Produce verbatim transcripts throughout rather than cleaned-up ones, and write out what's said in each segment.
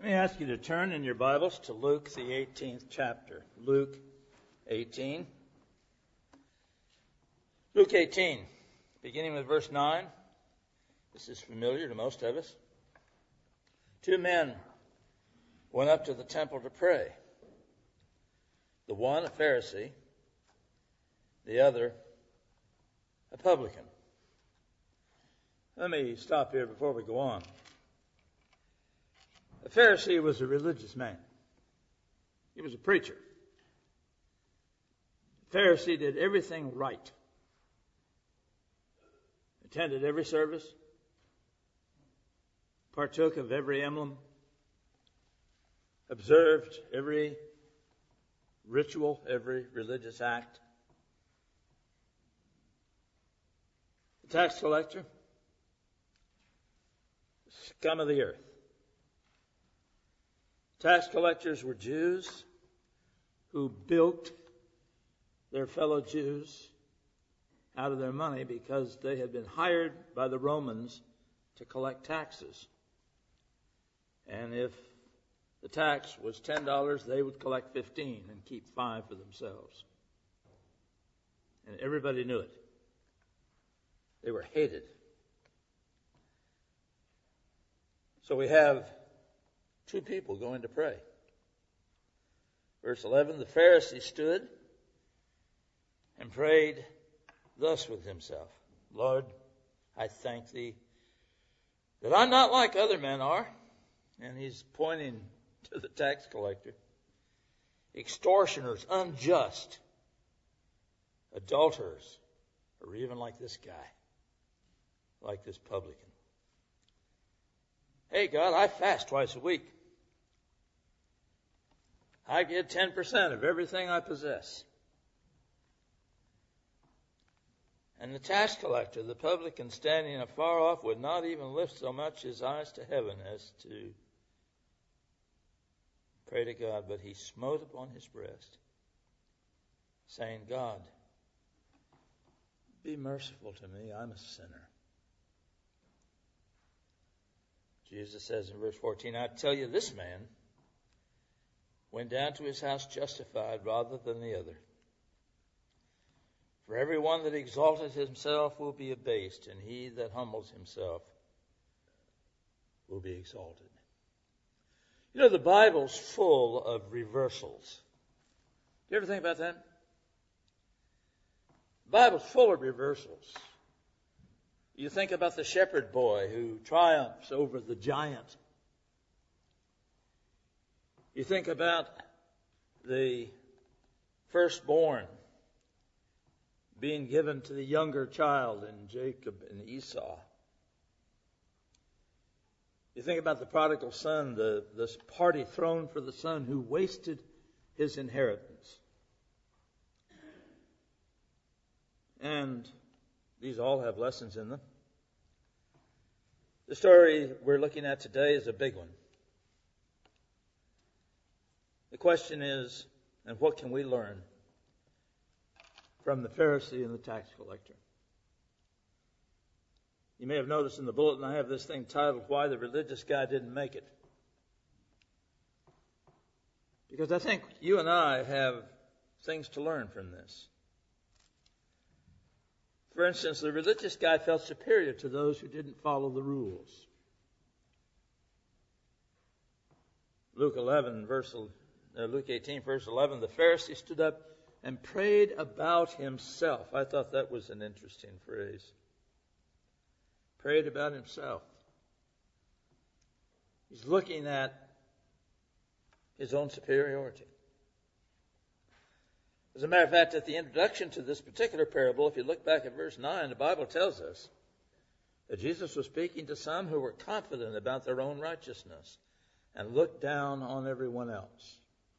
Let me ask you to turn in your Bibles to Luke, the eighteenth chapter. Luke eighteen. Luke eighteen, beginning with verse nine. This is familiar to most of us. Two men went up to the temple to pray. The one a Pharisee, the other a publican. Let me stop here before we go on. A Pharisee was a religious man. He was a preacher. The Pharisee did everything right. Attended every service. Partook of every emblem. Observed every ritual, every religious act. The tax collector, scum of the earth. Tax collectors were Jews who bilked their fellow Jews out of their money because they had been hired by the Romans to collect taxes. And if the tax was ten dollars, they would collect fifteen dollars and keep five for themselves. And everybody knew it. They were hated. So we have two people going to pray. Verse eleven, the Pharisee stood and prayed thus with himself. Lord, I thank thee that I'm not like other men are. And he's pointing to the tax collector. Extortioners, unjust, adulterers, or even like this guy, like this publican. Hey, God, I fast twice a week. I give ten percent of everything I possess. And the tax collector, the publican standing afar off, would not even lift so much his eyes to heaven as to pray to God, but he smote upon his breast, saying, God, be merciful to me, I'm a sinner. Jesus says in verse fourteen, I tell you, this man went down to his house justified rather than the other. For everyone that exalteth himself will be abased, and he that humbles himself will be exalted. You know, the Bible's full of reversals. Do you ever think about that? The Bible's full of reversals. You think about the shepherd boy who triumphs over the giant. You think about the firstborn being given to the younger child in Jacob and Esau. You think about the prodigal son, the this party thrown for the son who wasted his inheritance. And these all have lessons in them. The story we're looking at today is a big one. The question is, and what can we learn from the Pharisee and the tax collector? You may have noticed in the bulletin I have this thing titled, Why the Religious Guy Didn't Make It. Because I think you and I have things to learn from this. For instance, the religious guy felt superior to those who didn't follow the rules. Luke eleven, verse uh, Luke eighteen, verse eleven, the Pharisee stood up and prayed about himself. I thought that was an interesting phrase. Prayed about himself. He's looking at his own superiority. As a matter of fact, at the introduction to this particular parable, if you look back at verse nine, the Bible tells us that Jesus was speaking to some who were confident about their own righteousness and looked down on everyone else.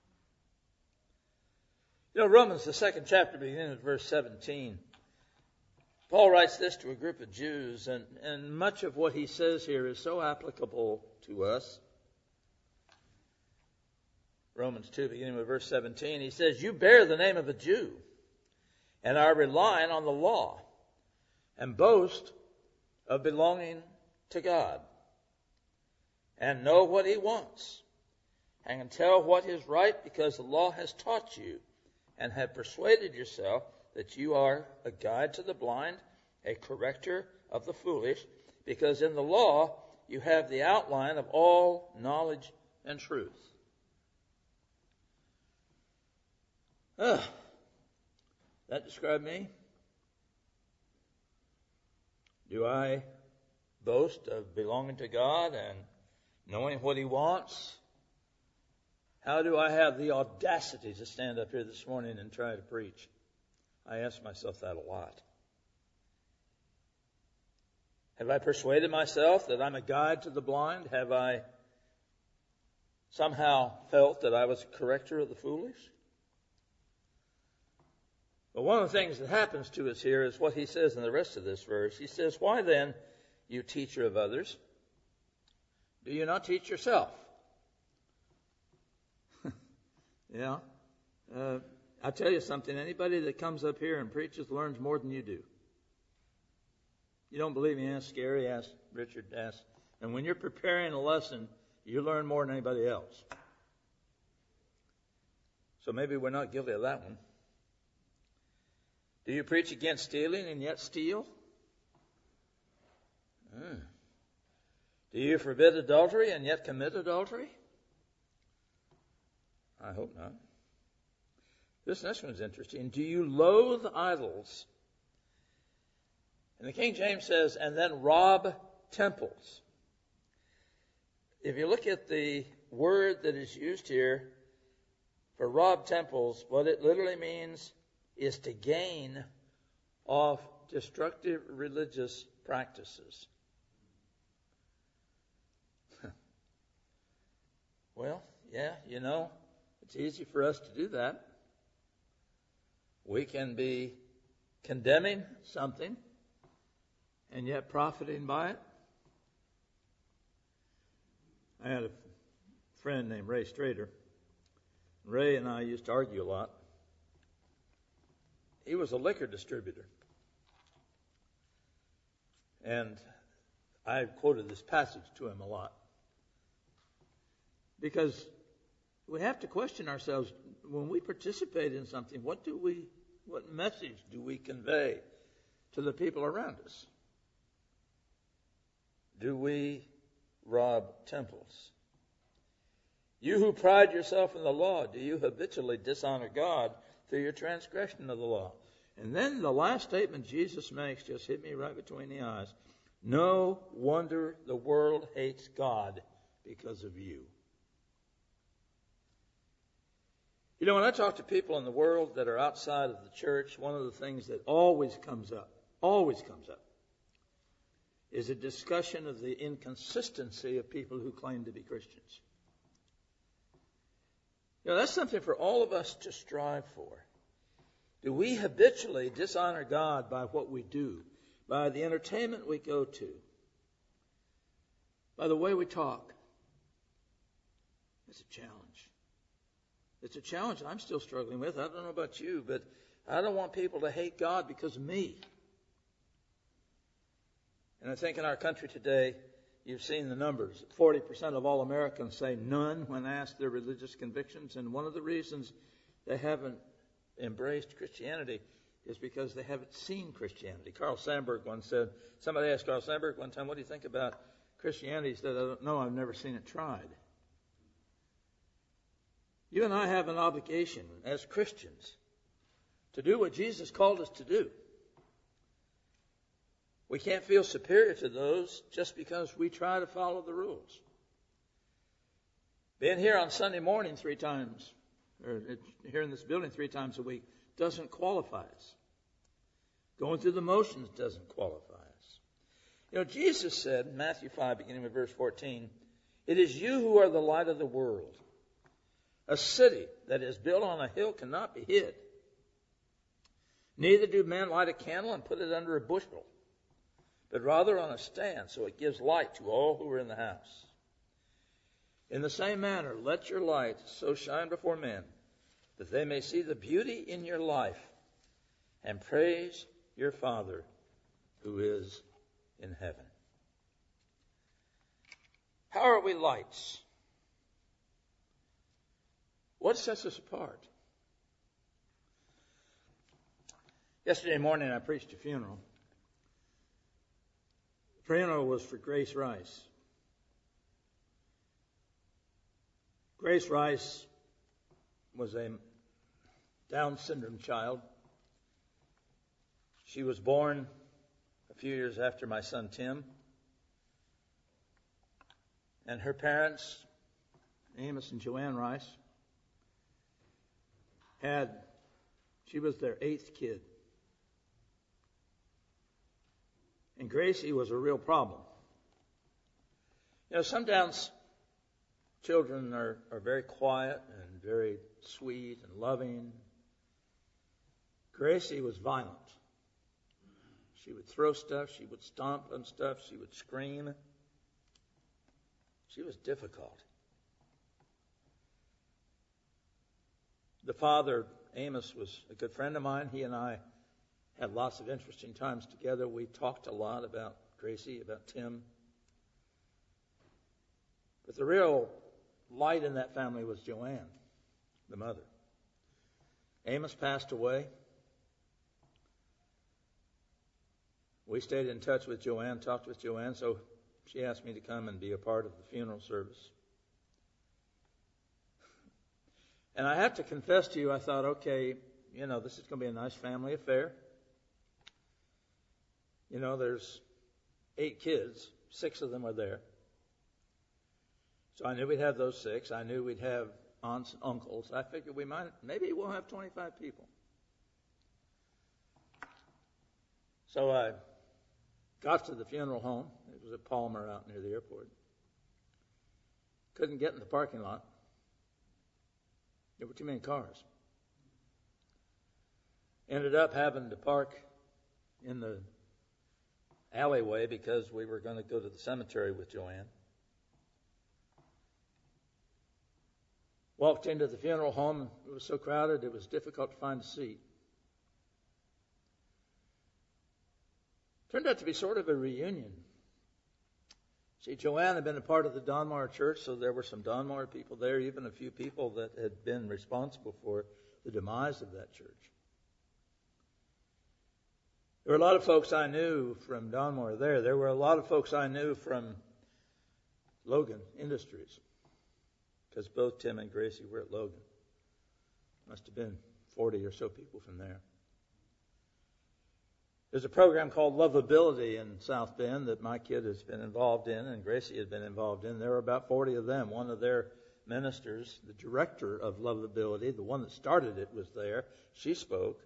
You know, Romans, the second chapter, beginning at verse seventeen, Paul writes this to a group of Jews, and, and much of what he says here is so applicable to us. Romans two, beginning with verse seventeen, he says, you bear the name of a Jew and are relying on the law and boast of belonging to God and know what he wants, and can tell what is right because the law has taught you, and have persuaded yourself that you are a guide to the blind, a corrector of the foolish, because in the law you have the outline of all knowledge and truth. Ah, that describe me? Do I boast of belonging to God and knowing what He wants? How do I have the audacity to stand up here this morning and try to preach? I ask myself that a lot. Have I persuaded myself that I'm a guide to the blind? Have I somehow felt that I was a corrector of the foolish? But one of the things that happens to us here is what he says in the rest of this verse. He says, "Why then, you teacher of others, do you not teach yourself?" Yeah. Uh, I'll tell you something. Anybody that comes up here and preaches learns more than you do. You don't believe me? Ask Gary, ask Richard, ask. And when you're preparing a lesson, you learn more than anybody else. So maybe we're not guilty of that one. Do you preach against stealing and yet steal? Mm. Do you forbid adultery and yet commit adultery? I hope not. This next one's interesting. Do you loathe idols? And the King James says, and then rob temples. If you look at the word that is used here for rob temples, what it literally means is to gain off destructive religious practices. Well, yeah, you know, it's easy for us to do that. We can be condemning something and yet profiting by it. I had a friend named Ray Strader. Ray and I used to argue a lot. He was a liquor distributor. And I quoted this passage to him a lot. Because we have to question ourselves, when we participate in something, what do we, what message do we convey to the people around us? Do we rob temples? You who pride yourself in the law, do you habitually dishonor God through your transgression of the law? And then the last statement Jesus makes just hit me right between the eyes. No wonder the world hates God because of you. You know, when I talk to people in the world that are outside of the church, one of the things that always comes up, always comes up, is a discussion of the inconsistency of people who claim to be Christians. You know, that's something for all of us to strive for. Do we habitually dishonor God by what we do, by the entertainment we go to, by the way we talk? It's a challenge. It's a challenge I'm still struggling with. I don't know about you, but I don't want people to hate God because of me. And I think in our country today, you've seen the numbers. forty percent of all Americans say none when asked their religious convictions. And one of the reasons they haven't embraced Christianity is because they haven't seen Christianity. Carl Sandburg once said, somebody asked Carl Sandburg one time, what do you think about Christianity? He said, I don't know, I've never seen it tried. You and I have an obligation as Christians to do what Jesus called us to do. We can't feel superior to those just because we try to follow the rules. Being here on Sunday morning three times, or here in this building three times a week, doesn't qualify us. Going through the motions doesn't qualify us. You know, Jesus said in Matthew five, beginning with verse fourteen, it is you who are the light of the world. A city that is built on a hill cannot be hid. Neither do men light a candle and put it under a bushel, but rather on a stand, so it gives light to all who are in the house. In the same manner, let your light so shine before men, that they may see the beauty in your life and praise your Father who is in heaven. How are we lights? What sets us apart? Yesterday morning I preached a funeral. The funeral was for Grace Rice. Grace Rice was a Down syndrome child. She was born a few years after my son Tim. And her parents, Amos and Joanne Rice, had, she was their eighth kid. And Gracie was a real problem. You know, some Downs children are, are very quiet and very sweet and loving. Gracie was violent. She would throw stuff. She would stomp on stuff. She would scream. She was difficult. The father, Amos, was a good friend of mine. He and I had lots of interesting times together. We talked a lot about Gracie, about Tim. But the real light in that family was Joanne, the mother. Amos passed away. We stayed in touch with Joanne, talked with Joanne, so she asked me to come and be a part of the funeral service. And I have to confess to you, I thought, okay, you know, this is going to be a nice family affair. You know, there's eight kids. Six of them are there. So I knew we'd have those six. I knew we'd have aunts and uncles. I figured we might, maybe we'll have twenty-five people. So I got to the funeral home. It was at Palmer out near the airport. Couldn't get in the parking lot. There were too many cars. Ended up having to park in the alleyway because we were going to go to the cemetery with Joanne. Walked into the funeral home. It was so crowded it was difficult to find a seat. Turned out to be sort of a reunion. See, Joanne had been a part of the Donmar Church, so there were some Donmar people there, even a few people that had been responsible for the demise of that church. There were a lot of folks I knew from Donmar there. There were a lot of folks I knew from Logan Industries, because both Tim and Gracie were at Logan. Must have been forty or so people from there. There's a program called Lovability in South Bend that my kid has been involved in and Gracie had been involved in. There were about forty of them. One of their ministers, the director of Lovability, the one that started it, was there. She spoke.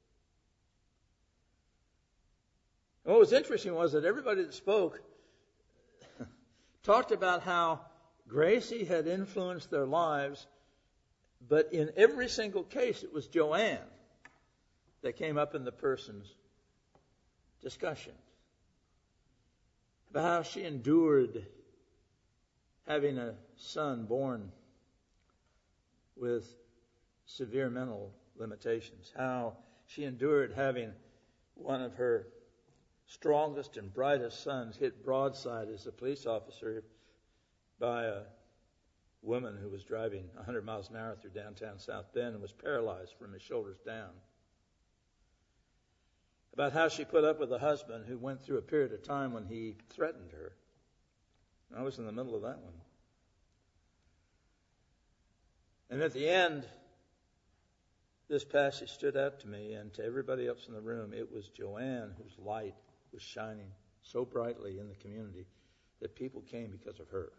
And what was interesting was that everybody that spoke talked about how Gracie had influenced their lives, but in every single case it was Joanne that came up in the person's discussion about how she endured having a son born with severe mental limitations, how she endured having one of her strongest and brightest sons hit broadside as a police officer by a woman who was driving one hundred miles an hour through downtown South Bend and was paralyzed from his shoulders down. About how she put up with a husband who went through a period of time when he threatened her. I was in the middle of that one. And at the end, this passage stood out to me and to everybody else in the room. It was Joanne whose light was shining so brightly in the community that people came because of her.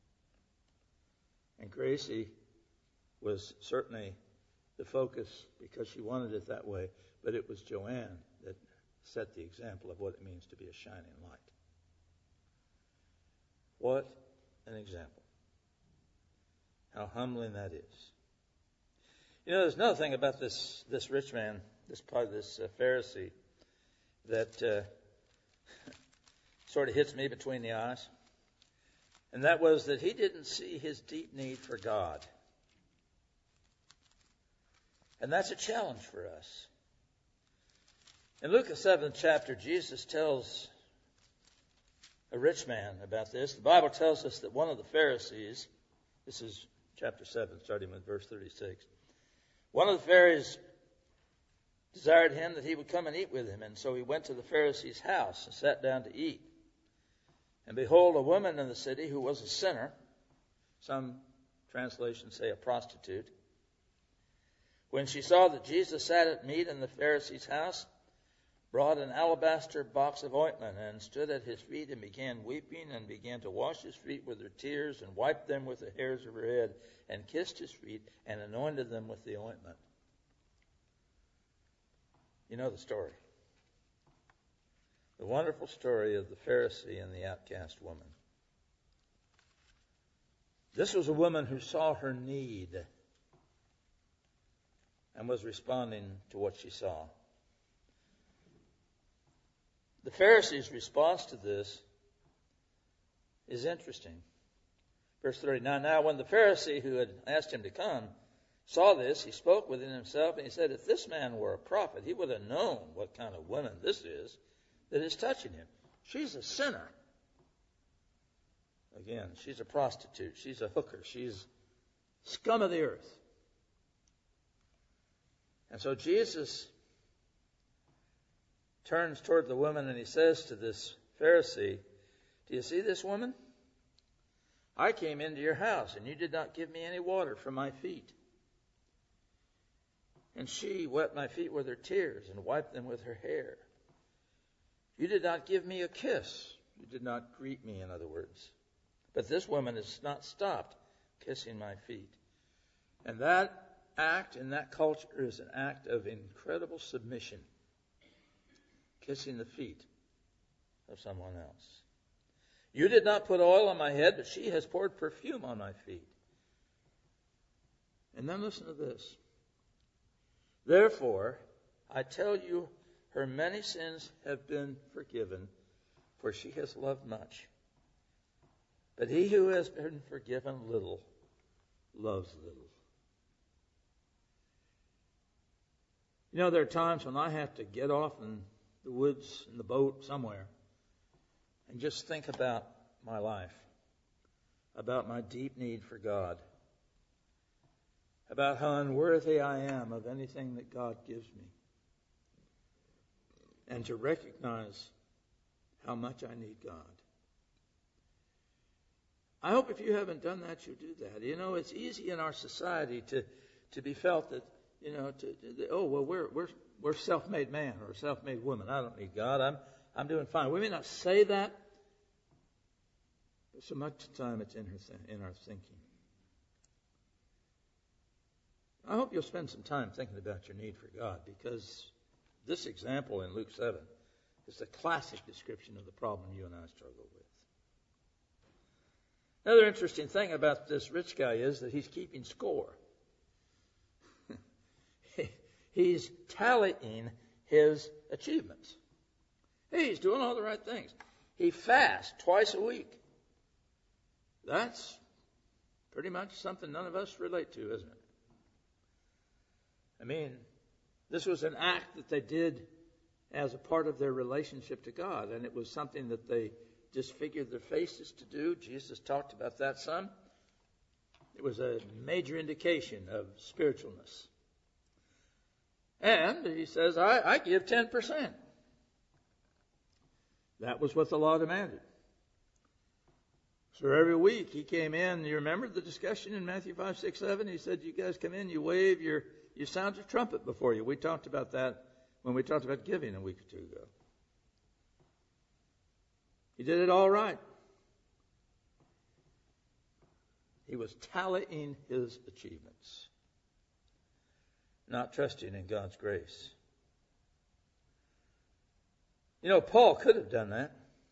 And Gracie was certainly the focus because she wanted it that way, but it was Joanne that set the example of what it means to be a shining light. What an example. How humbling that is. You know, there's another thing about this this rich man, this part of this uh, Pharisee, that uh, sort of hits me between the eyes. And that was that he didn't see his deep need for God. And that's a challenge for us. In Luke the seventh chapter, Jesus tells a rich man about this. The Bible tells us that one of the Pharisees, this is chapter seven, starting with verse thirty-six. One of the Pharisees desired him that he would come and eat with him, and so he went to the Pharisee's house and sat down to eat. And behold, a woman in the city who was a sinner, some translations say a prostitute, when she saw that Jesus sat at meat in the Pharisee's house, brought an alabaster box of ointment and stood at his feet and began weeping and began to wash his feet with her tears and wiped them with the hairs of her head and kissed his feet and anointed them with the ointment. You know the story. The wonderful story of the Pharisee and the outcast woman. This was a woman who saw her need and was responding to what she saw. The Pharisee's response to this is interesting. Verse thirty-nine, now when the Pharisee who had asked him to come saw this, he spoke within himself, and he said, if this man were a prophet, he would have known what kind of woman this is that is touching him. She's a sinner. Again, she's a prostitute. She's a hooker. She's scum of the earth. And so Jesus turns toward the woman and he says to this Pharisee, do you see this woman? I came into your house and you did not give me any water for my feet. And she wet my feet with her tears and wiped them with her hair. You did not give me a kiss. You did not greet me, in other words. But this woman has not stopped kissing my feet. And that act in that culture is an act of incredible submission. Kissing the feet of someone else. You did not put oil on my head, but she has poured perfume on my feet. And then listen to this. Therefore, I tell you, her many sins have been forgiven, for she has loved much. But he who has been forgiven little loves little. You know, there are times when I have to get off in the woods, in the boat, somewhere, and just think about my life, about my deep need for God, about how unworthy I am of anything that God gives me, and to recognize how much I need God. I hope if you haven't done that, you'll do that. You know, it's easy in our society to, to be felt that, you know, to, to oh, well, we're we're we're self-made man or self-made woman. I don't need God. I'm I'm doing fine. We may not say that, but so much of the time it's in, her th- in our thinking. I hope you'll spend some time thinking about your need for God, because this example in Luke seven is the classic description of the problem you and I struggle with. Another interesting thing about this rich guy is that he's keeping score. He's tallying his achievements. Hey, he's doing all the right things. He fasts twice a week. That's pretty much something none of us relate to, isn't it? I mean, this was an act that they did as a part of their relationship to God, and it was something that they disfigured their faces to do. Jesus talked about that some. It was a major indication of spiritualness. And he says, I, I give ten percent. That was what the law demanded. So every week he came in. You remember the discussion in Matthew five, six, seven? He said, you guys come in, you wave, your, you sound your trumpet before you. We talked about that when we talked about giving a week or two ago. He did it all right. He was tallying his achievements, not trusting in God's grace. You know, Paul could have done that.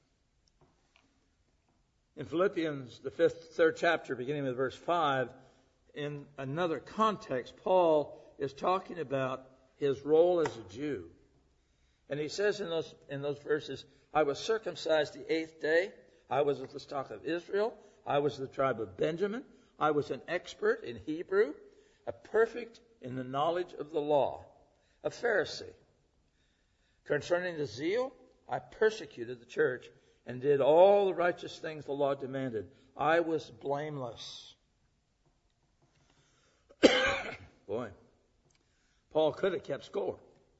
In Philippians, the fifth, third chapter, beginning with verse five, in another context, Paul is talking about his role as a Jew. And he says in those in those verses, I was circumcised the eighth day. I was of the stock of Israel. I was of the tribe of Benjamin. I was an expert in Hebrew, a perfect in the knowledge of the law, a Pharisee. Concerning the zeal, I persecuted the church and did all the righteous things the law demanded. I was blameless. Boy, Paul could have kept score.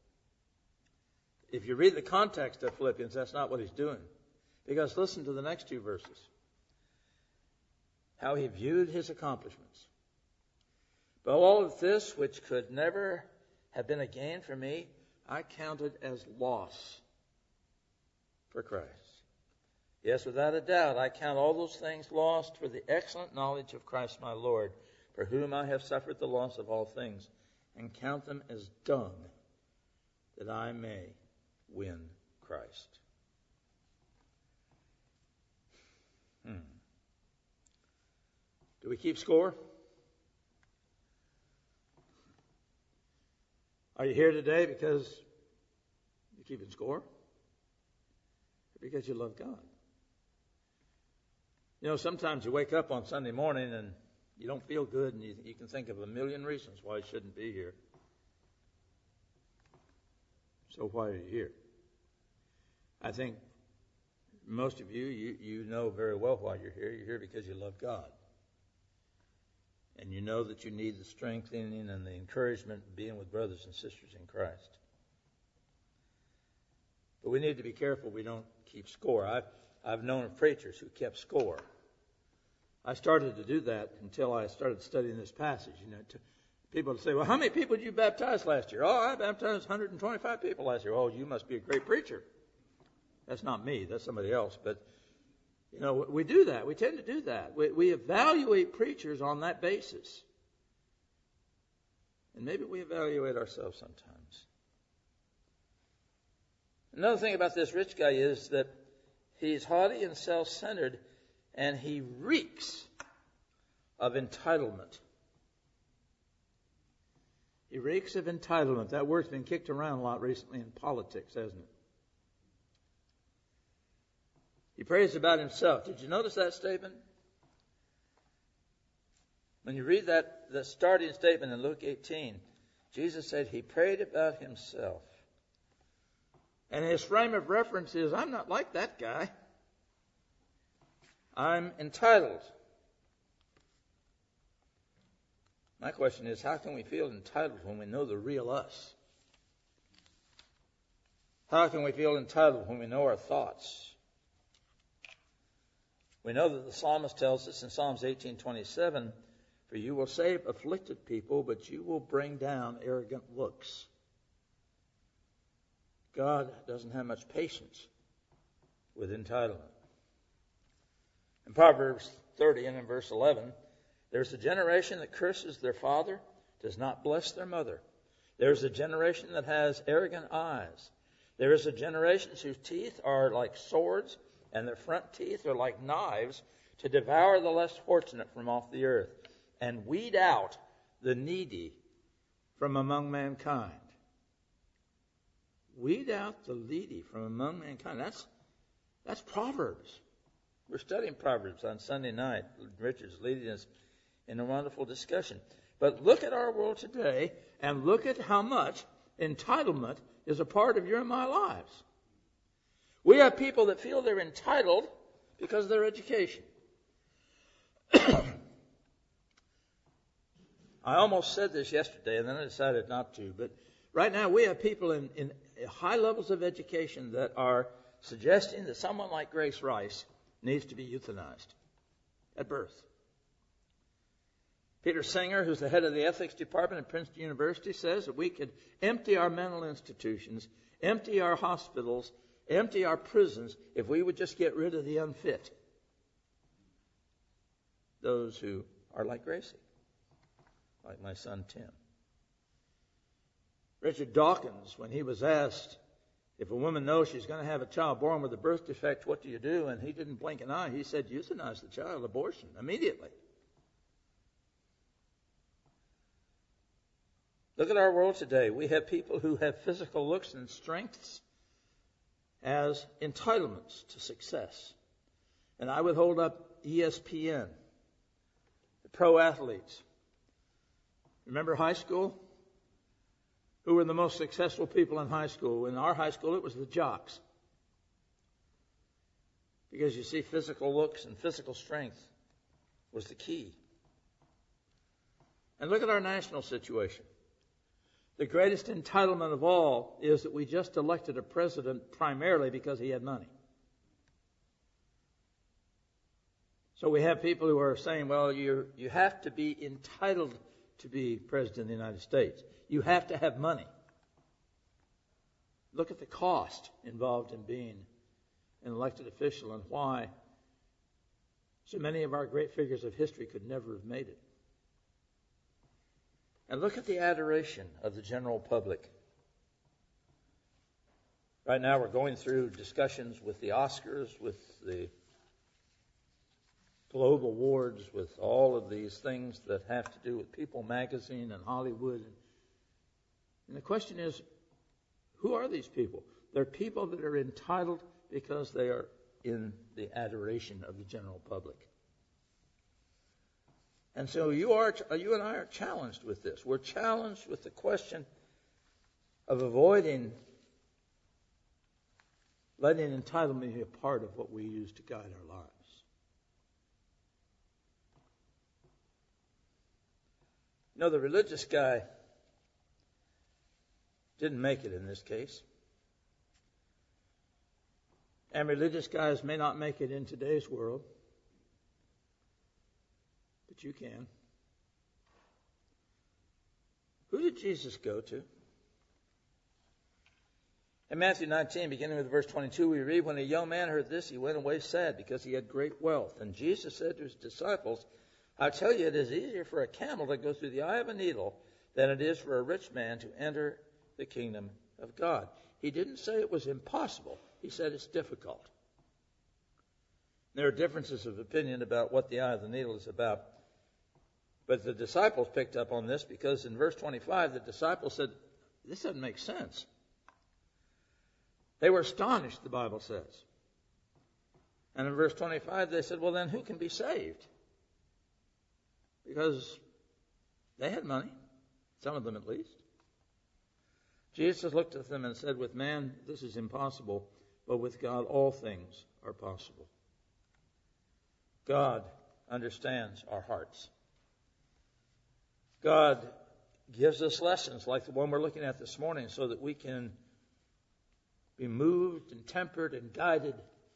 If you read the context of Philippians, that's not what he's doing. Because listen to the next two verses. How he viewed his accomplishments. But all of this, which could never have been a gain for me, I counted as loss for Christ. Yes, without a doubt, I count all those things lost for the excellent knowledge of Christ my Lord, for whom I have suffered the loss of all things, and count them as dung, that I may win Christ. Hmm. Do we keep score? Are you here today because you're keeping score? Or because you love God? You know, sometimes you wake up on Sunday morning and you don't feel good, and you, you can think of a million reasons why you shouldn't be here. So why are you here? I think most of you, you, you know very well why you're here. You're here because you love God. And you know that you need the strengthening and the encouragement of being with brothers and sisters in Christ. But we need to be careful we don't keep score. I've, I've known preachers who kept score. I started to do that until I started studying this passage. You know, to, people would say, well, how many people did you baptize last year? Oh, I baptized one hundred twenty-five people last year. Oh, you must be a great preacher. That's not me. That's somebody else. But, you know, we do that. We tend to do that. We, we evaluate preachers on that basis. And maybe we evaluate ourselves sometimes. Another thing about this rich guy is that he's haughty and self-centered, and he reeks of entitlement. He reeks of entitlement. That word's been kicked around a lot recently in politics, hasn't it? He prays about himself. Did you notice that statement? When you read that, the starting statement in Luke eighteen, Jesus said he prayed about himself. And his frame of reference is, I'm not like that guy. I'm entitled. My question is, how can we feel entitled when we know the real us? How can we feel entitled when we know our thoughts? We know that the psalmist tells us in Psalms eighteen twenty-seven, for you will save afflicted people, but you will bring down arrogant looks. God doesn't have much patience with entitlement. In Proverbs thirty and in verse eleven, there's a generation that curses their father, does not bless their mother. There's a generation that has arrogant eyes. There is a generation whose teeth are like swords, and their front teeth are like knives, to devour the less fortunate from off the earth, and weed out the needy from among mankind. Weed out the needy from among mankind. That's, that's Proverbs. We're studying Proverbs on Sunday night. Richard's leading us in a wonderful discussion. But look at our world today, and look at how much entitlement is a part of your and my lives. We have people that feel they're entitled because of their education. I almost said this yesterday, and then I decided not to. But right now we have people in, in high levels of education that are suggesting that someone like Grace Rice needs to be euthanized at birth. Peter Singer, who's the head of the ethics department at Princeton University, says that we could empty our mental institutions, empty our hospitals, empty our prisons if we would just get rid of the unfit. Those who are like Gracie, like my son Tim. Richard Dawkins, when he was asked if a woman knows she's going to have a child born with a birth defect, what do you do? And he didn't blink an eye. He said, euthanize the child, abortion, immediately. Look at our world today. We have people who have physical looks and strengths as entitlements to success. And I would hold up E S P N, the pro athletes. Remember high school? Who were the most successful people in high school? In our high school, it was the jocks. Because you see, physical looks and physical strength was the key. And look at our national situation. The greatest entitlement of all is that we just elected a president primarily because he had money. So we have people who are saying, well, you you have to be entitled to be president of the United States. You have to have money. Look at the cost involved in being an elected official and why so many of our great figures of history could never have made it. And look at the adoration of the general public. Right now we're going through discussions with the Oscars, with the Globe Awards, with all of these things that have to do with People magazine and Hollywood. And the question is, who are these people? They're people that are entitled because they are in the adoration of the general public. And so you are, you and I are challenged with this. We're challenged with the question of avoiding letting entitlement be a part of what we use to guide our lives. You know, the religious guy didn't make it in this case. And religious guys may not make it in today's world. But you can. Who did Jesus go to? In Matthew nineteen, beginning with verse twenty-two, we read, when a young man heard this, he went away sad because he had great wealth. And Jesus said to his disciples, I tell you, it is easier for a camel to go through the eye of a needle than it is for a rich man to enter the kingdom of God. He didn't say it was impossible. He said it's difficult. There are differences of opinion about what the eye of the needle is about. But the disciples picked up on this because in verse twenty-five, the disciples said, this doesn't make sense. They were astonished, the Bible says. And in verse twenty-five, they said, well, then who can be saved? Because they had money, some of them at least. Jesus looked at them and said, with man, this is impossible, but with God, all things are possible. God understands our hearts. God gives us lessons like the one we're looking at this morning so that we can be moved and tempered and guided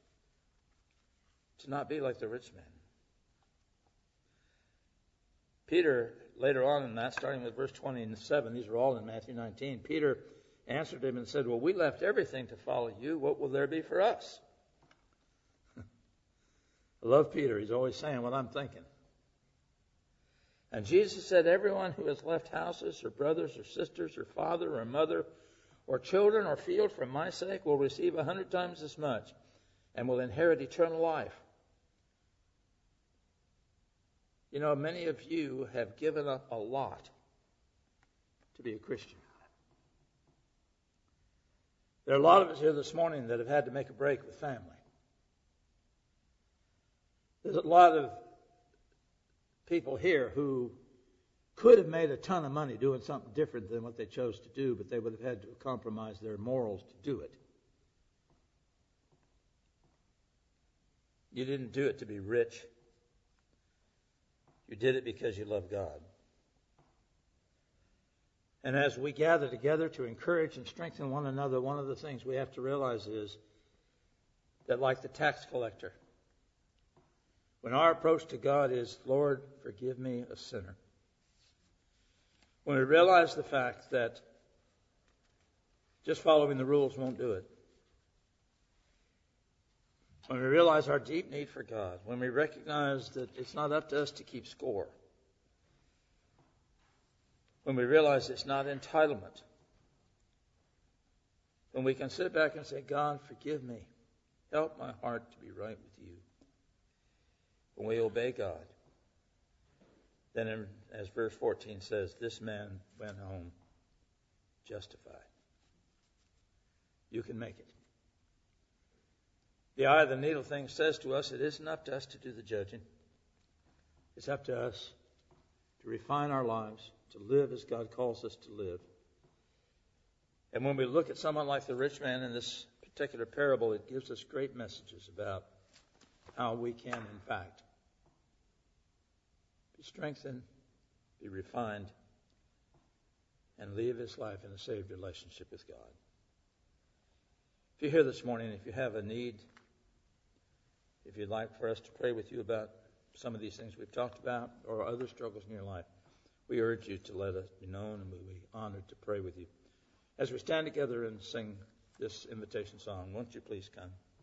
to not be like the rich man. Peter, later on in that, starting with verse twenty-seven, these are all in Matthew nineteen, Peter answered him and said, well, we left everything to follow you. What will there be for us? I love Peter. He's always saying what I'm thinking. And Jesus said, everyone who has left houses or brothers or sisters or father or mother or children or field for my sake will receive a hundred times as much and will inherit eternal life. You know, many of you have given up a lot to be a Christian. There are a lot of us here this morning that have had to make a break with family. There's a lot of people here who could have made a ton of money doing something different than what they chose to do, but they would have had to compromise their morals to do it. You didn't do it to be rich. You did it because you love God. And as we gather together to encourage and strengthen one another, one of the things we have to realize is that, like the tax collector, when our approach to God is, Lord, forgive me, a sinner. When we realize the fact that just following the rules won't do it. When we realize our deep need for God. When we recognize that it's not up to us to keep score. When we realize it's not entitlement. When we can sit back and say, God, forgive me. Help my heart to be right with you. When we obey God, then in, as verse fourteen says, this man went home justified. You can make it. The eye of the needle thing says to us, it isn't up to us to do the judging. It's up to us to refine our lives, to live as God calls us to live. And when we look at someone like the rich man in this particular parable, it gives us great messages about how we can, in fact, be strengthened, be refined, and live his life in a saved relationship with God. If you're here this morning, if you have a need, if you'd like for us to pray with you about some of these things we've talked about or other struggles in your life, we urge you to let us be known, and we'll be honored to pray with you. As we stand together and sing this invitation song, won't you please come?